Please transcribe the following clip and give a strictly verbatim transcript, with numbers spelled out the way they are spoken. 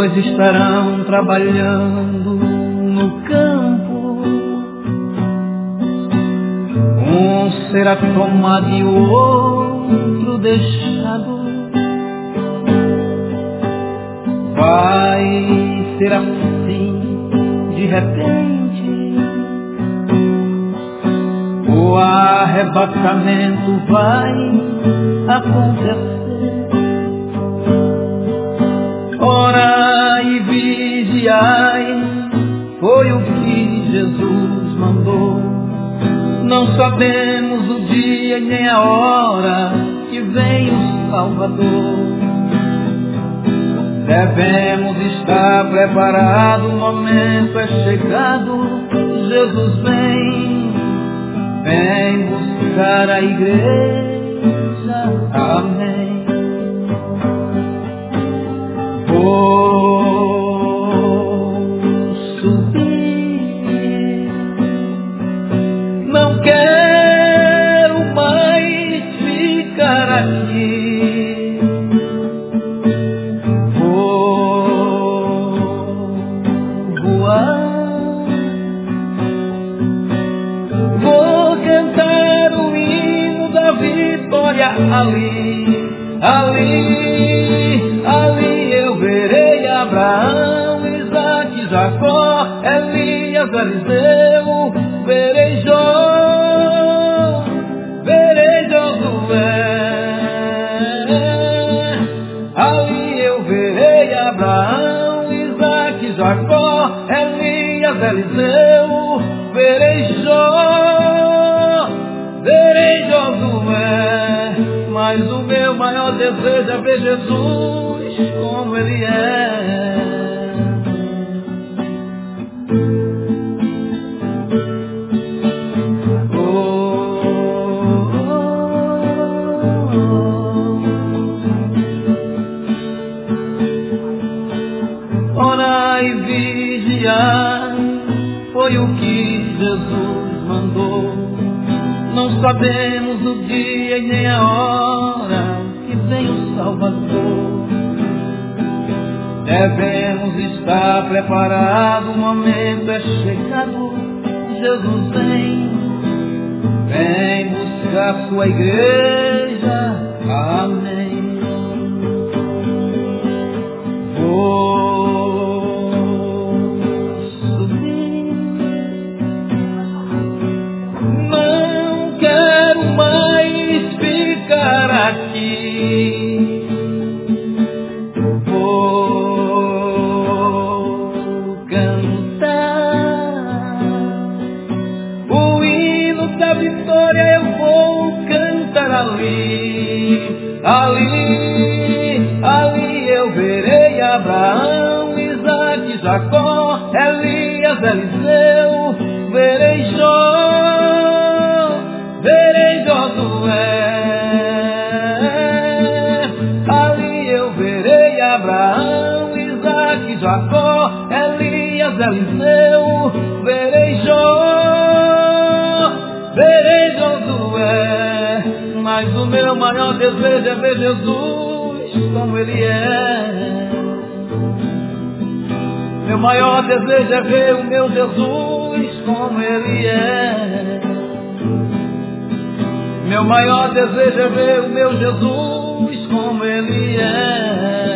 dois estarão trabalhando no campo. Um será tomado e o outro deixado. Vai ser assim de repente. O arrebatamento vai acontecer. Orai e vigiai, foi o que Jesus mandou. Não sabemos o dia e nem a hora que vem o Salvador. Devemos estar preparados, o momento é chegado. Jesus vem, vem buscar a igreja. Amém. Vou subir, não quero mais ficar aqui. Vou voar, vou cantar o hino da vitória ali, ali, ali. Eu verei Abraão, Isaque, Jacó, Elias, Eliseu, verei Jó, verei Josué. Ali eu verei Abraão, Isaque, Jacó, Elias, Eliseu, verei Jó, verei Josué. Mas o meu maior desejo é ver Jesus como Ele é. Oh, oh, oh. Orai e vigiai, foi o que Jesus mandou. Não sabemos o dia e nem a hora que vem o Salvador. Devemos estar preparados, o momento é chegado. Jesus vem, vem buscar sua igreja. Amém. Vou subir, não quero mais ficar aqui. Ali, ali, ali eu verei Abraão, Isaque, Jacó, Elias, Eliseu, verei Jó, verei Josué. Ali eu verei Abraão, Isaque, Jacó, Elias, Eliseu, verei Jó, verei Josué. Mas o meu maior desejo é ver Jesus como Ele é. Meu maior desejo é ver o meu Jesus como Ele é. Meu maior desejo é ver o meu Jesus como Ele é.